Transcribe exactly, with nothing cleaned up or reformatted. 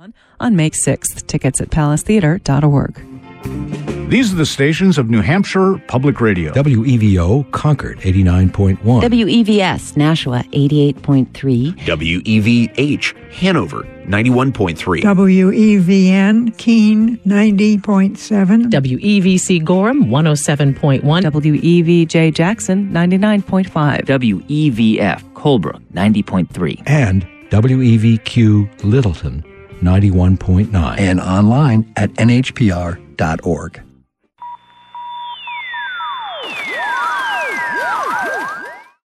on May sixth. Tickets at palace theater dot org. These are the stations of New Hampshire Public Radio. W E V O Concord eighty-nine point one. W E V S Nashua eighty-eight point three. W E V H Hanover ninety-one point three. W E V N Keene ninety point seven. W E V C Gorham one oh seven point one. W E V J Jackson ninety-nine point five. W E V F Colebrook ninety point three. And W E V Q Littleton ninety-one point nine. And online at N H P R dot org.